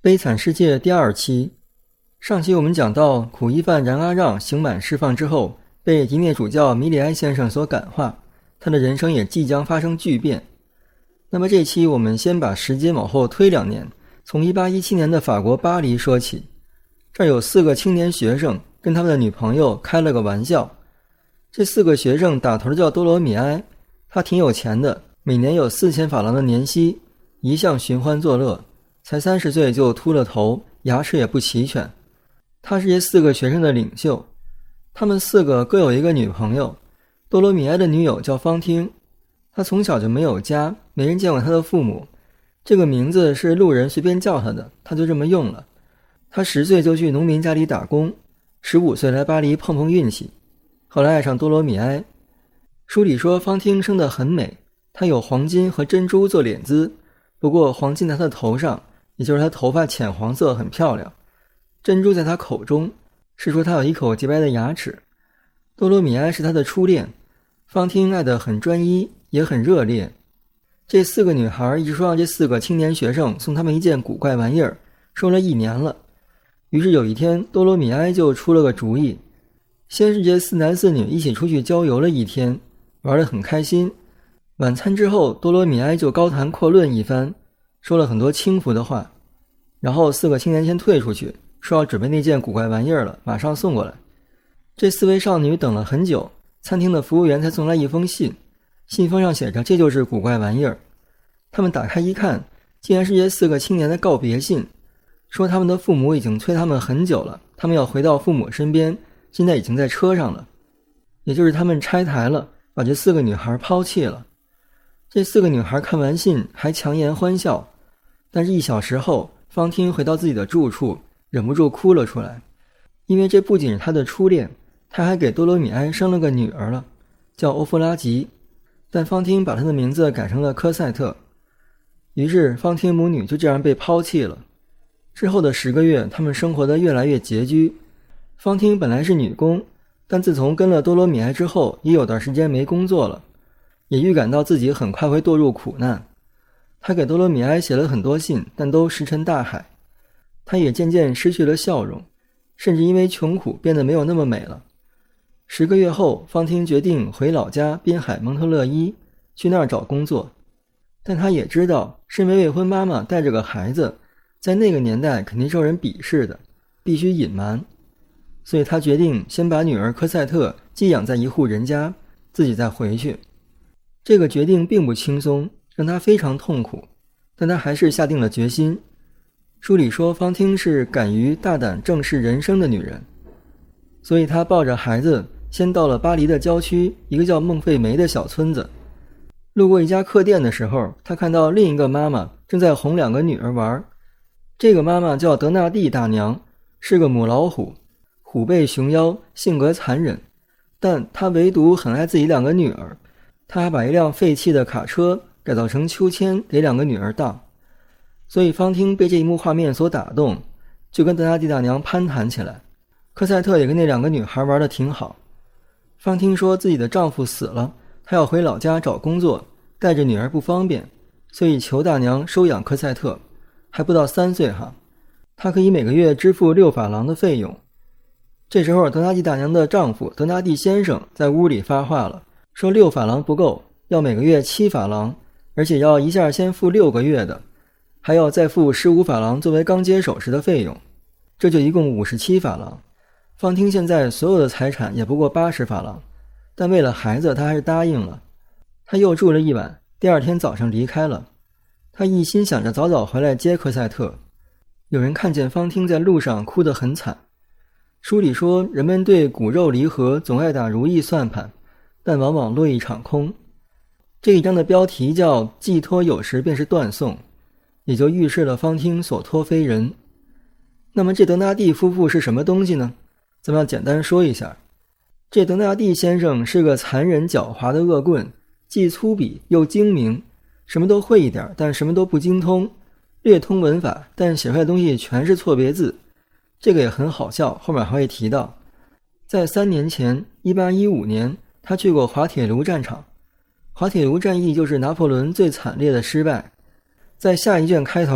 悲惨世界第2期。上期我们讲到，苦役犯冉阿让刑满释放之后，被迪涅主教米里埃先生所感化，他的人生也即将发生巨变。那么这期我们先把时间往后推2年，从1817年的法国巴黎说起。这儿有4个青年学生跟他们的女朋友开了个玩笑。这4个学生打头的叫多罗米埃，他挺有钱的，每年有4000法郎的年息，一向寻欢作乐，才30岁就秃了头，牙齿也不齐全。他是这4个学生的领袖，他们4个各有一个女朋友。多罗米埃的女友叫方汀，她从小就没有家，没人见过她的父母，这个名字是路人随便叫她的，她就这么用了。她10岁就去农民家里打工，15岁来巴黎碰碰运气，后来爱上多罗米埃。书里说方汀生得很美，她有黄金和珍珠做脸姿，不过黄金在她的头上，也就是她头发浅黄色，很漂亮。珍珠在她口中，是说她有一口洁白的牙齿。多罗米埃是她的初恋，方汀爱得很专一，也很热烈。这4个女孩一直说让这4个青年学生送他们一件古怪玩意儿，说了1年了。于是有一天，多罗米埃就出了个主意，先是这4男4女一起出去郊游了1天，玩得很开心。晚餐之后，多罗米埃就高谈阔论一番，说了很多轻浮的话，然后4个青年先退出去，说要准备那件古怪玩意儿了，马上送过来。这4位少女等了很久，餐厅的服务员才送来一封信，信封上写着这就是古怪玩意儿。他们打开一看，竟然是这4个青年的告别信，说他们的父母已经催他们很久了，他们要回到父母身边，现在已经在车上了，也就是他们拆台了，把这4个女孩抛弃了。这4个女孩看完信还强颜欢笑，但是1小时后，方汀回到自己的住处，忍不住哭了出来，因为这不仅是他的初恋，他还给多罗米埃生了个女儿了，叫欧弗拉吉，但方汀把她的名字改成了科赛特。于是方汀母女就这样被抛弃了。之后的10个月，他们生活得越来越拮据。方汀本来是女工，但自从跟了多罗米埃之后，也有段时间没工作了，也预感到自己很快会堕入苦难。他给多罗米埃写了很多信，但都石沉大海。他也渐渐失去了笑容，甚至因为穷苦变得没有那么美了。10个月后，方汀决定回老家滨海蒙特勒伊，去那儿找工作。但他也知道，身为未婚妈妈带着个孩子，在那个年代肯定受人鄙视的，必须隐瞒。所以他决定先把女儿科赛特寄养在一户人家，自己再回去。这个决定并不轻松，让他非常痛苦，但他还是下定了决心。书里说方汀是敢于大胆正视人生的女人，所以她抱着孩子先到了巴黎的郊区一个叫孟费梅的小村子。路过一家客店的时候，她看到另一个妈妈正在哄2个女儿玩。这个妈妈叫德纳蒂大娘，是个母老虎，虎背熊腰，性格残忍，但她唯独很爱自己2个女儿。她还把一辆废弃的卡车改造成秋千给2个女儿当。所以方汀被这一幕画面所打动，就跟德纳蒂大娘攀谈起来。科赛特也跟那2个女孩玩得挺好。方汀说自己的丈夫死了，她要回老家找工作，带着女儿不方便，所以求大娘收养科赛特，还不到3岁哈，她可以每个月支付6法郎的费用。这时候德纳蒂大娘的丈夫德纳蒂先生在屋里发话了，说6法郎不够，要每个月7法郎，而且要一下先付6个月的，还要再付15法郎作为刚接手时的费用，这就一共57法郎。方汀现在所有的财产也不过80法郎，但为了孩子他还是答应了。他又住了1晚，第2天早上离开了。他一心想着早早回来接科赛特。有人看见方汀在路上哭得很惨。书里说，人们对骨肉离合总爱打如意算盘，但往往落一场空。这一章的标题叫寄托有时便是断送，也就预示了方汀所托非人。那么这德纳蒂夫妇是什么东西呢？咱们要简单说一下。这德纳蒂先生是个残忍狡猾的恶棍，既粗鄙又精明，什么都会一点，但什么都不精通，略通文法，但写出来的东西全是错别字。这个也很好笑，后面还会提到。在3年前1815年，他去过滑铁卢战场。滑铁卢战役就是拿破仑最惨烈的失败。在下一卷开头，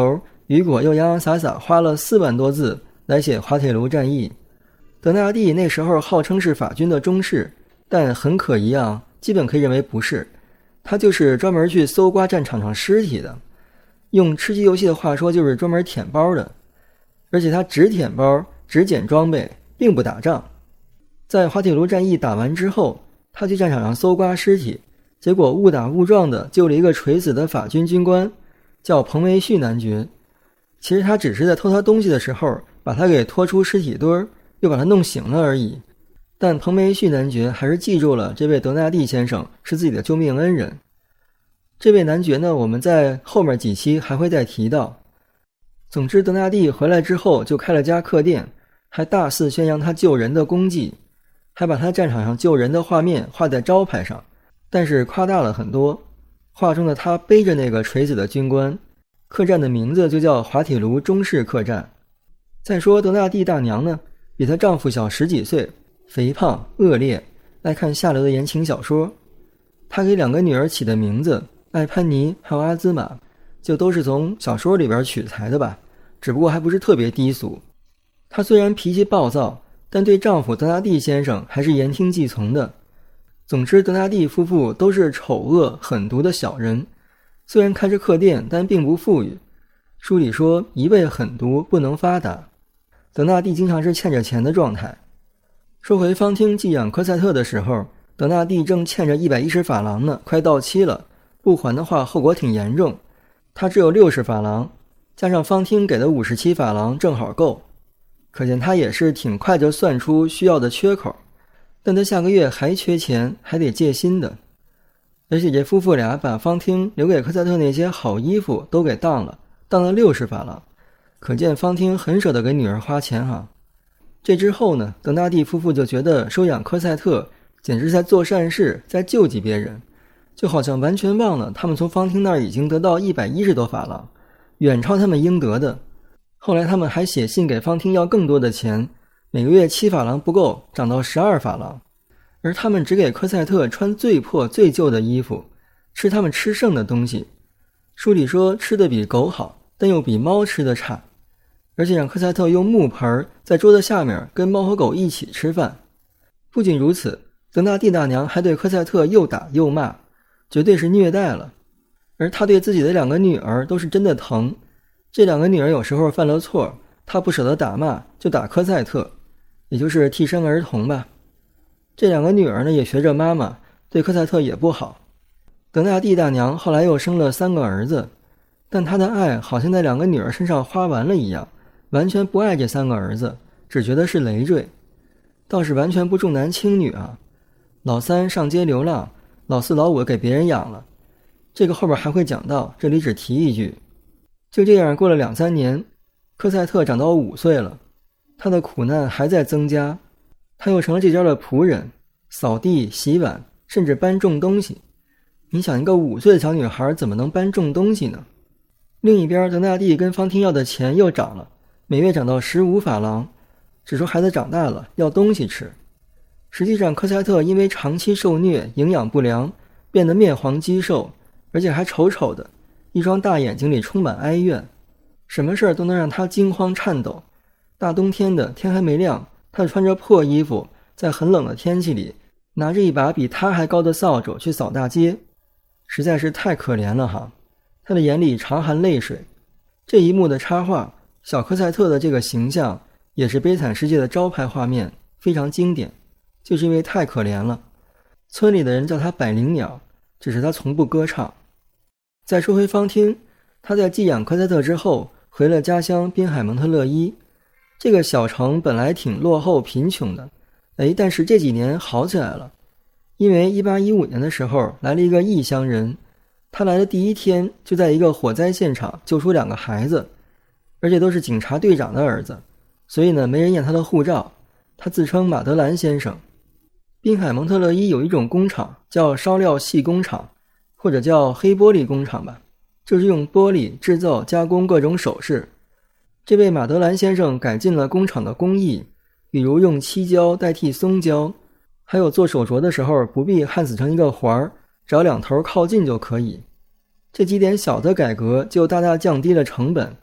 雨果又洋洋洒洒花了4万多字来写滑铁卢战役。德纳第那时候号称是法军的中士，但很可疑啊，基本可以认为不是，他就是专门去搜刮战场上尸体的，用吃鸡游戏的话说就是专门舔包的，而且他只舔包只捡装备，并不打仗。在滑铁卢战役打完之后，他去战场上搜刮尸体，结果误打误撞的救了一个垂死的法军军官，叫彭维旭男爵。其实他只是在偷他东西的时候把他给拖出尸体堆儿，又把他弄醒了而已。但彭维旭男爵还是记住了这位德纳第先生是自己的救命恩人。这位男爵呢，我们在后面几期还会再提到。总之，德纳第回来之后就开了家客店，还大肆宣扬他救人的功绩，还把他战场上救人的画面画在招牌上，但是夸大了很多。画中的他背着那个垂死的军官，客栈的名字就叫滑铁卢中式客栈。再说德纳第大娘呢，比她丈夫小10几岁，肥胖恶劣，爱看下流的言情小说。她给2个女儿起的名字艾潘尼还有阿兹玛，就都是从小说里边取材的吧，只不过还不是特别低俗。她虽然脾气暴躁，但对丈夫德纳第先生还是言听计从的。总之，德纳第夫妇都是丑恶狠毒的小人，虽然开着客店，但并不富裕。书里说一味狠毒不能发达，德纳第经常是欠着钱的状态。说回方汀寄养科赛特的时候，德纳第正欠着110法郎呢，快到期了，不还的话后果挺严重。他只有60法郎，加上方汀给的57法郎正好够，可见他也是挺快就算出需要的缺口。但他下个月还缺钱，还得借新的。而且这夫妇俩把方汀留给科赛特那些好衣服都给当了60法郎，可见方汀很舍得给女儿花钱哈。这之后呢，德纳第夫妇就觉得收养科赛特简直在做善事，在救济别人，就好像完全忘了他们从方汀那儿已经得到110多法郎，远超他们应得的。后来他们还写信给方汀要更多的钱，每个月7法郎不够，涨到12法郎。而他们只给科赛特穿最破最旧的衣服，吃他们吃剩的东西。书里说吃的比狗好，但又比猫吃的差，而且让科赛特用木盆在桌子下面跟猫和狗一起吃饭。不仅如此，德纳第大娘还对科赛特又打又骂，绝对是虐待了。而他对自己的2个女儿都是真的疼，这2个女儿有时候犯了错，他不舍得打骂，就打科赛特，也就是替身儿童吧。这2个女儿呢，也学着妈妈，对科赛特也不好。德纳第大娘后来又生了3个儿子，但她的爱好像在2个女儿身上花完了一样，完全不爱这3个儿子，只觉得是累赘，倒是完全不重男轻女啊。老3上街流浪，老4老5给别人养了，这个后边还会讲到，这里只提一句。就这样过了2、3年，科赛特长到5岁了，他的苦难还在增加，他又成了这家的仆人，扫地洗碗，甚至搬重东西。你想一个5岁的小女孩怎么能搬重东西呢？另一边，德纳第跟方汀要的钱又涨了，每月涨到15法郎，只说孩子长大了要东西吃。实际上科赛特因为长期受虐，营养不良，变得面黄肌瘦，而且还丑丑的，一双大眼睛里充满哀怨，什么事都能让他惊慌颤抖。大冬天的，天还没亮，他穿着破衣服，在很冷的天气里拿着一把比他还高的扫帚去扫大街，实在是太可怜了哈。他的眼里常含泪水。这一幕的插画，小科赛特的这个形象也是悲惨世界的招牌画面，非常经典，就是因为太可怜了。村里的人叫他百灵鸟，只是他从不歌唱。再说回方汀，他在寄养科赛特之后回了家乡滨海蒙特勒伊。这个小城本来挺落后贫穷的，但是这几年好起来了。因为1815年的时候来了一个异乡人，他来的第一天就在一个火灾现场救出2个孩子，而且都是警察队长的儿子，所以呢没人验他的护照，他自称马德兰先生。滨海蒙特勒伊有一种工厂叫烧料细工厂，或者叫黑玻璃工厂吧，就是用玻璃制造加工各种首饰。这位马德兰先生改进了工厂的工艺，比如用漆胶代替松胶，还有做手镯的时候不必焊死成一个环，只要2头靠近就可以。这几点小的改革就大大降低了成本，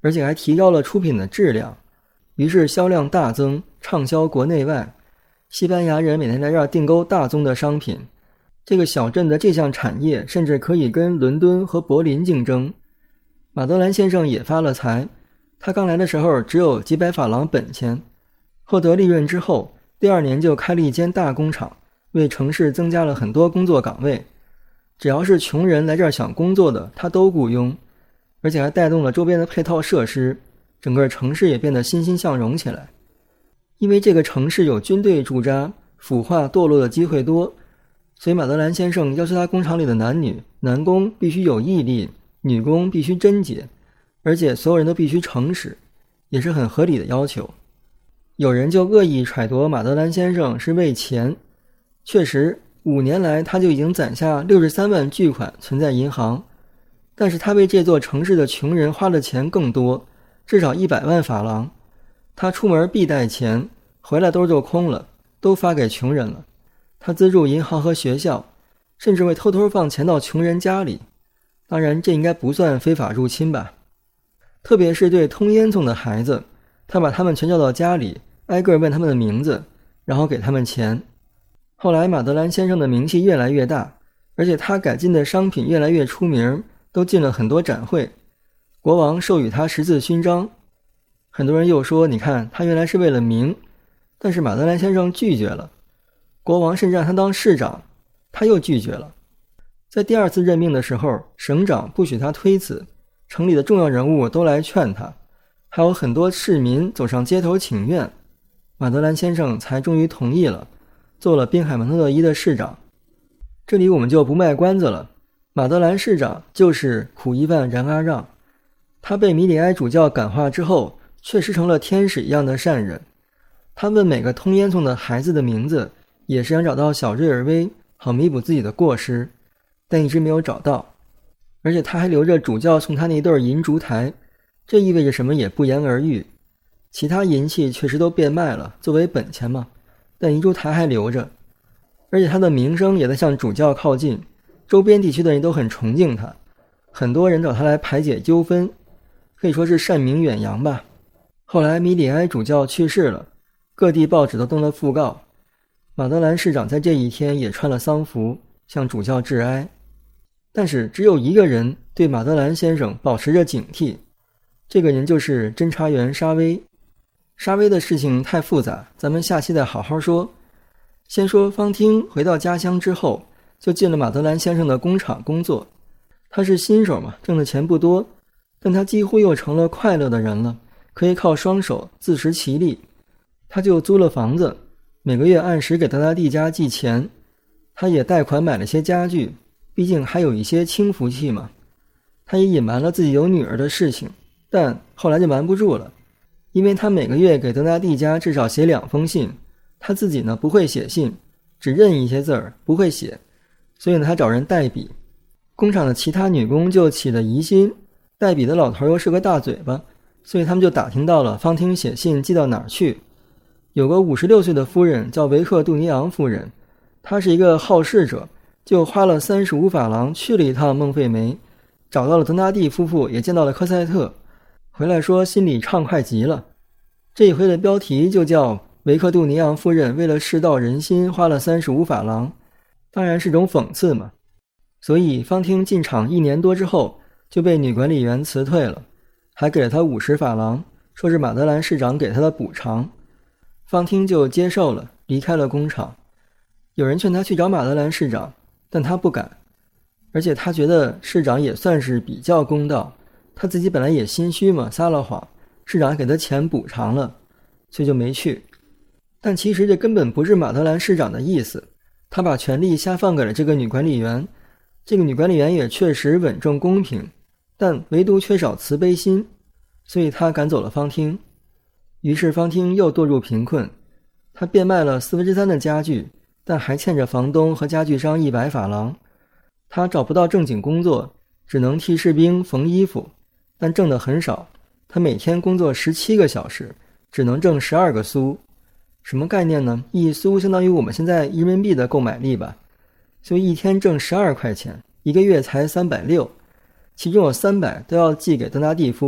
而且还提高了出品的质量，于是销量大增，畅销国内外。西班牙人每天在这儿订购大宗的商品，这个小镇的这项产业甚至可以跟伦敦和柏林竞争。马德兰先生也发了财，他刚来的时候只有几百法郎本钱，获得利润之后，第2年就开了一间大工厂，为城市增加了很多工作岗位。只要是穷人来这儿想工作的，他都雇佣，而且还带动了周边的配套设施，整个城市也变得欣欣向荣起来。因为这个城市有军队驻扎，腐化堕落的机会多，所以马德兰先生要求他工厂里的男工必须有毅力，女工必须贞洁，而且所有人都必须诚实，也是很合理的要求。有人就恶意揣度马德兰先生是为钱，确实5年来他就已经攒下63万巨款存在银行，但是他为这座城市的穷人花的钱更多，至少100万法郎。他出门必带钱，回来兜就空了，都发给穷人了。他资助银行和学校，甚至会偷偷放钱到穷人家里。当然这应该不算非法入侵吧。特别是对通烟囱的孩子，他把他们全叫到家里，挨个问他们的名字，然后给他们钱。后来马德兰先生的名气越来越大，而且他改进的商品越来越出名，都进了很多展会。国王授予他10字勋章。很多人又说，你看他原来是为了名，但是马德兰先生拒绝了。国王甚至让他当市长，他又拒绝了。在第2次任命的时候，省长不许他推辞，城里的重要人物都来劝他，还有很多市民走上街头请愿，马德兰先生才终于同意了，做了滨海蒙特勒伊的市长。这里我们就不卖关子了，马德兰市长就是苦役犯冉阿让。他被米里埃主教感化之后，确实成了天使一样的善人。他问每个通烟囱的孩子的名字，也是想找到小瑞尔威，好弥补自己的过失，但一直没有找到。而且他还留着主教送他那对银烛台，这意味着什么也不言而喻。其他银器确实都变卖了，作为本钱嘛，但银烛台还留着。而且他的名声也在向主教靠近，周边地区的人都很崇敬他，很多人找他来排解纠纷，可以说是善名远扬吧。后来米里埃主教去世了，各地报纸都登了讣告。马德兰市长在这一天也穿了丧服，向主教致哀。但是只有一个人对马德兰先生保持着警惕，这个人就是侦查员沙威。沙威的事情太复杂，咱们下期再好好说。先说方汀回到家乡之后，就进了马德兰先生的工厂工作。他是新手嘛，挣的钱不多，但他几乎又成了快乐的人了，可以靠双手自食其力。他就租了房子，每个月按时给德拉蒂家寄钱。他也贷款买了些家具，毕竟还有一些轻浮气嘛。他也隐瞒了自己有女儿的事情，但后来就瞒不住了，因为他每个月给德拉蒂家至少写2封信，他自己呢不会写信，只认一些字儿，不会写，所以呢他找人代笔。工厂的其他女工就起了疑心，代笔的老头又是个大嘴巴，所以他们就打听到了方汀写信寄到哪儿去。有个56岁的夫人叫维克杜尼昂夫人，她是一个好事者，就花了35法郎去了一趟孟费梅，找到了德纳蒂夫妇，也见到了科赛特，回来说心里畅快极了。这一回的标题就叫维克杜尼昂夫人为了世道人心花了35法郎，当然是种讽刺嘛。所以方汀进厂1年多之后就被女管理员辞退了，还给了他50法郎，说是马德兰市长给他的补偿。方汀就接受了，离开了工厂。有人劝他去找马德兰市长，但他不敢，而且他觉得市长也算是比较公道，他自己本来也心虚嘛，撒了谎，市长给他钱补偿了，所以就没去。但其实这根本不是马德兰市长的意思，他把权力下放给了这个女管理员，这个女管理员也确实稳重公平，但唯独缺少慈悲心，所以他赶走了方汀。于是方汀又堕入贫困，他变卖了3/4的家具，但还欠着房东和家具商100法郎。他找不到正经工作，只能替士兵缝衣服，但挣得很少，他每天工作17个小时，只能挣12个苏。什么概念呢？1苏相当于我们现在人民币的购买力吧，所以一天挣12块钱，一个月才360，其中有300都要寄给德纳蒂夫妇，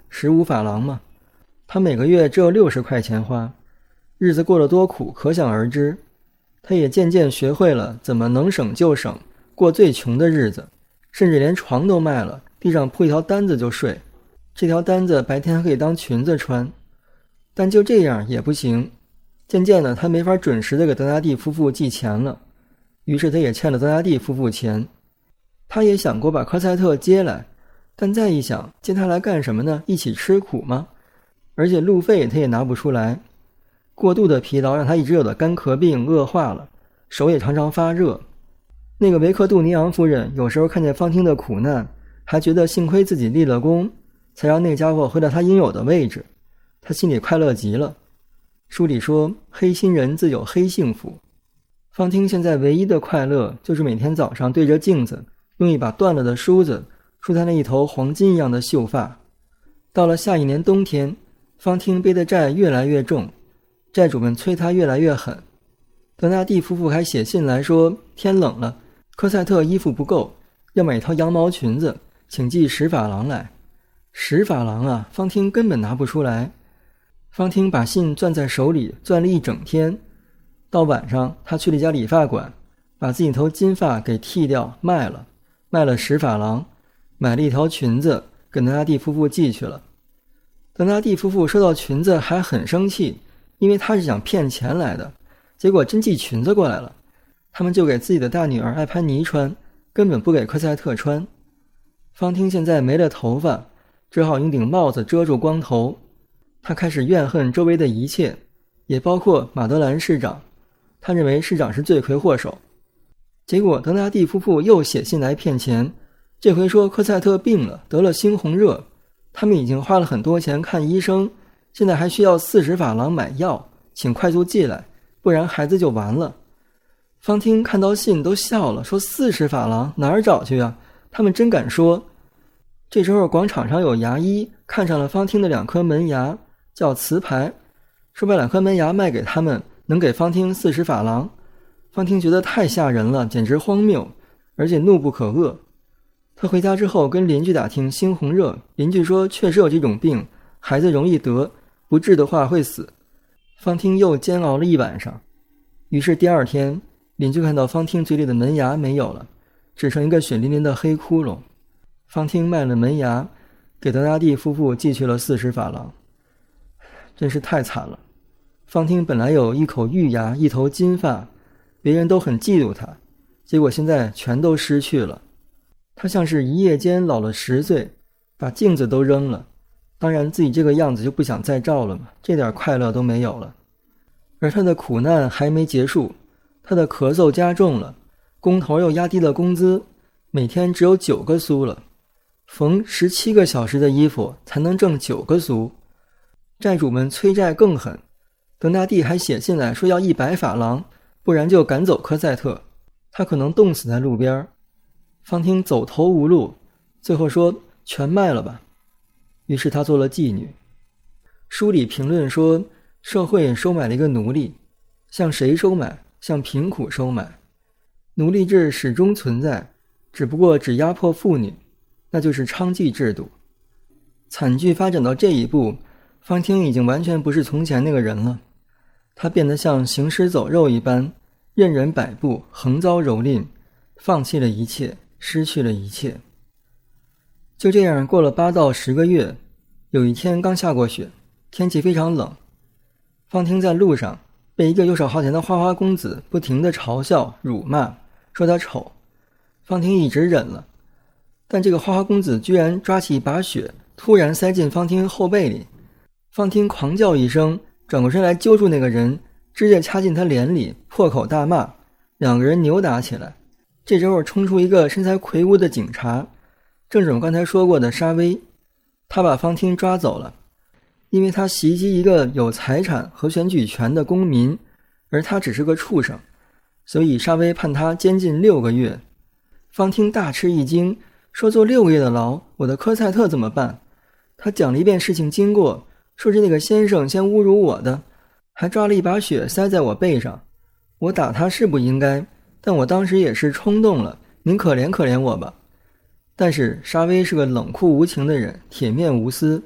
15法郎嘛。他每个月只有60块钱花，日子过得多苦可想而知。他也渐渐学会了怎么能省就省，过最穷的日子，甚至连床都卖了，地上铺一条单子就睡。这条单子白天可以当裙子穿。但就这样也不行，渐渐的他没法准时的给德纳第夫妇寄钱了，于是他也欠了德纳第夫妇钱。他也想过把科赛特接来，但再一想，接他来干什么呢？一起吃苦吗？而且路费他也拿不出来。过度的疲劳让他一直有的干咳病恶化了，手也常常发热。那个维克杜尼昂夫人有时候看见方汀的苦难，还觉得幸亏自己立了功，才让那家伙回到他应有的位置，他心里快乐极了。书里说，黑心人自有黑幸福。方汀现在唯一的快乐就是每天早上对着镜子，用一把断了的梳子梳他那一头黄金一样的秀发。到了下一年冬天，方汀背的债越来越重，债主们催他越来越狠。德纳第夫妇还写信来说，天冷了，科赛特衣服不够，要买一条羊毛裙子，请寄10法郎来。10法郎啊，方汀根本拿不出来。方汀把信攥在手里，攥了一整天。到晚上，他去了一家理发馆，把自己头金发给剃掉卖了10法郎，买了一条裙子给德纳第夫妇寄去了。德纳第夫妇收到裙子还很生气，因为他是想骗钱来的，结果真寄裙子过来了。他们就给自己的大女儿艾潘尼穿，根本不给科赛特穿。方汀现在没了头发，只好用顶帽子遮住光头。他开始怨恨周围的一切，也包括马德兰市长。他认为市长是罪魁祸首。结果德纳第夫妇又写信来骗钱，这回说科赛特病了，得了猩红热，他们已经花了很多钱看医生，现在还需要40法郎买药，请快速寄来，不然孩子就完了。方汀看到信都笑了，说40法郎哪儿找去啊？他们真敢说。这时候广场上有牙医看上了方汀的2颗门牙，叫瓷牌，说把2颗门牙卖给他们，能给方汀40法郎。方汀觉得太吓人了，简直荒谬，而且怒不可遏。他回家之后跟邻居打听猩红热，邻居说确实有这种病，孩子容易得，不治的话会死。方汀又煎熬了一晚上。于是第二天，邻居看到方汀嘴里的门牙没有了，只剩一个血淋淋的黑窟窿。方汀卖了门牙，给德纳第夫妇寄去了40法郎。真是太惨了。方汀本来有一口玉牙，一头金发，别人都很嫉妒他，结果现在全都失去了。他像是一夜间老了10岁，把镜子都扔了，当然自己这个样子就不想再照了嘛，这点快乐都没有了。而他的苦难还没结束，他的咳嗽加重了，工头又压低了工资，每天只有9个苏了，缝17个小时的衣服才能挣9个苏。债主们催债更狠，德纳第还写信来说要100法郎，不然就赶走科赛特，他可能冻死在路边。方汀走投无路，最后说全卖了吧。于是他做了妓女。书里评论说，社会收买了一个奴隶，向谁收买？向贫苦收买。奴隶制始终存在，只不过只压迫妇女，那就是娼妓制度。惨剧发展到这一步，方汀已经完全不是从前那个人了，他变得像行尸走肉一般，任人摆布，横遭蹂躏，放弃了一切，失去了一切。就这样过了8到10个月，有一天刚下过雪，天气非常冷。方汀在路上被一个游手好闲的花花公子不停地嘲笑辱骂，说他丑。方汀一直忍了，但这个花花公子居然抓起一把雪，突然塞进方汀后背里。方汀狂叫一声，转过身来揪住那个人，直接掐进他脸里，破口大骂。2个人扭打起来。这时候冲出一个身材魁梧的警察，正是我刚才说过的沙威。他把方汀抓走了，因为他袭击一个有财产和选举权的公民，而他只是个畜生，所以沙威判他监禁6个月。方汀大吃一惊，说坐6个月的牢，我的科赛特怎么办？他讲了一遍事情经过，说是那个先生先侮辱我的，还抓了一把雪塞在我背上。我打他是不应该，但我当时也是冲动了，您可怜可怜我吧。但是沙威是个冷酷无情的人，铁面无私，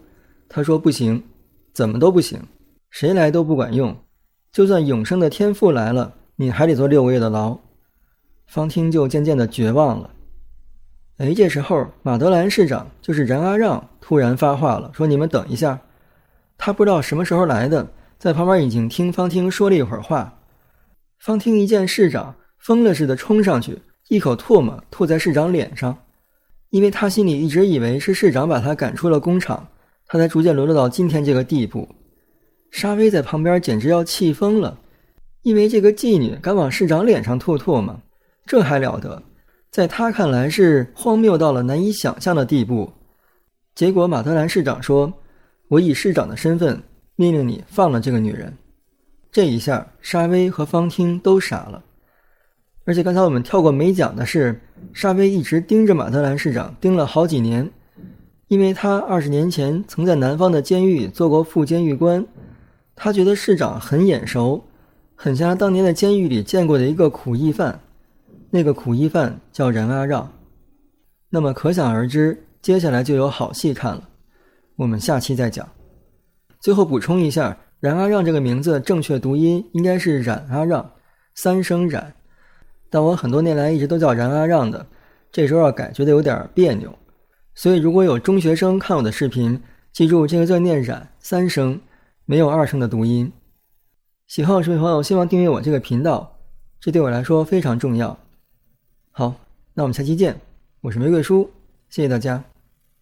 他说不行，怎么都不行，谁来都不管用，就算永生的天父来了，你还得坐6个月的牢。方汀就渐渐的绝望了。这时候马德兰市长，就是冉阿让，突然发话了，说你们等一下。他不知道什么时候来的，在旁边已经听方汀说了一会儿话。方汀一见市长，疯了似的冲上去，一口唾沫吐在市长脸上。因为他心里一直以为是市长把他赶出了工厂，他才逐渐沦落到今天这个地步。沙威在旁边简直要气疯了，因为这个妓女敢往市长脸上吐唾沫，这还了得，在他看来是荒谬到了难以想象的地步。结果马德兰市长说，我以市长的身份命令你放了这个女人。这一下沙威和方汀都傻了。而且刚才我们跳过没讲的是，沙威一直盯着马德兰市长盯了好几年，因为他20年前曾在南方的监狱做过副监狱官，他觉得市长很眼熟，很像他当年在监狱里见过的一个苦役犯，那个苦役犯叫冉阿让。那么可想而知，接下来就有好戏看了，我们下期再讲。最后补充一下，冉阿让这个名字正确读音应该是冉阿让，3声冉，但我很多年来一直都叫冉阿让的，这时候要改觉得有点别扭，所以如果有中学生看我的视频，记住这个字念冉3声，没有2声的读音。喜欢我视频朋友希望订阅我这个频道，这对我来说非常重要。好，那我们下期见，我是玫瑰叔，谢谢大家。